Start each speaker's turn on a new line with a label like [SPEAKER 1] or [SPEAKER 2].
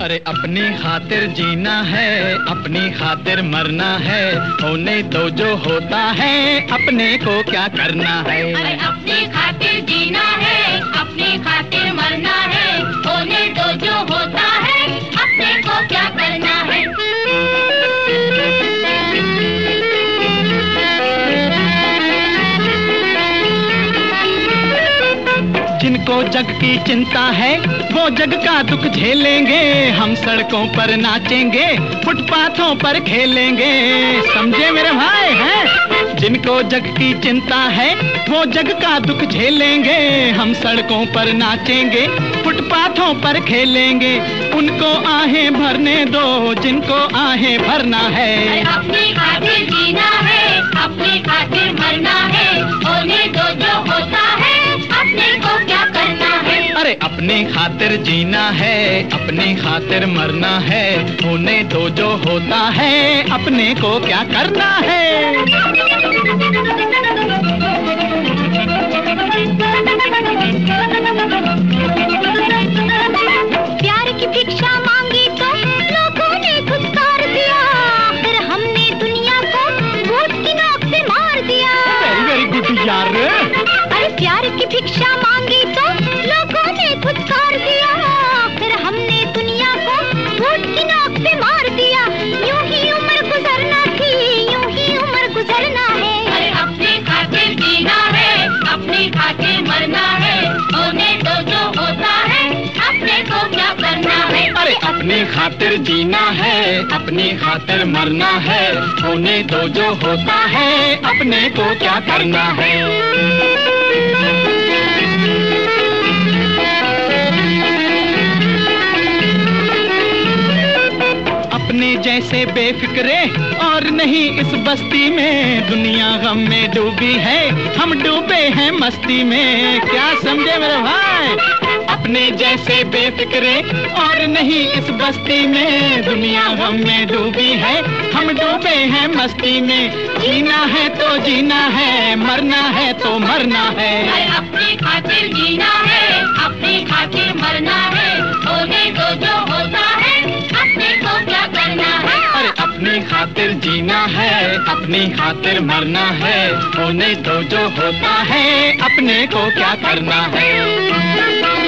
[SPEAKER 1] अरे अपनी खातिर जीना है, अपनी खातिर मरना है, होने दो जो होता है, अपने को क्या करना है।
[SPEAKER 2] अरे अपनी खातिर जीना है, अपनी खातिर मरना है, होने दो जो होता है, अपने को क्या करना है।
[SPEAKER 1] जिनको जग की चिंता है वो जग का दुख झेलेंगे, हम सड़कों पर नाचेंगे, फुटपाथों पर खेलेंगे, समझे मेरे भाई हैं। जिनको जग की चिंता है वो जग का दुख झेलेंगे, हम सड़कों पर नाचेंगे, फुटपाथों पर खेलेंगे, उनको आहें भरने दो जिनको आहें भरना है।
[SPEAKER 2] अपनी खातिर जीना है, अपनी खातिर मरना है, होने दो जो होता है, अपने को क्या करना है।
[SPEAKER 1] अरे अपनी खातिर जीना है, अपनी खातिर मरना है, होने दो जो होता है, अपने को क्या करना है।
[SPEAKER 2] प्यार की भिक्षा मांगी तो लोगों ने धुतकार दिया, फिर हमने दुनिया को वोट की नोक से मार दिया।
[SPEAKER 1] वेरी गुड यार।
[SPEAKER 2] अरे प्यार की भिक्षा मांगी तो लोगों ने धुतकार दिया, फिर हमने दुनिया को वोट की नोक से मार दिया। यूं ही उम्र गुजरना थी, यूं ही उम्र गुजरना है। अरे अपनी खातिर जीना है, अपनी खातिर मरना है, होने दो जो होता है, अपने को क्या करना है।
[SPEAKER 1] अरे अपनी खातिर जीना है, अपनी खातिर मरना है, होने दो जो होता है, अपने को क्या करना है। अपने जैसे बेफिक्रे और नहीं इस बस्ती में, दुनिया गम में डूबी है, हम डूबे हैं मस्ती में, क्या समझे मेरे भाई। अपने जैसे बेफिक्रे और नहीं इस बस्ती में, दुनिया गम में डूबी है, हम डूबे हैं मस्ती में, जीना है तो जीना है, मरना है तो मरना है।
[SPEAKER 2] अपनी खातिर जीना है, अपनी खातिर मरना है, होने दो जो होता है, अपने को क्या करना है।
[SPEAKER 1] अरे अपनी खातिर जीना है, अपनी खातिर मरना है, होने दो जो होता है, अपने को क्या करना है।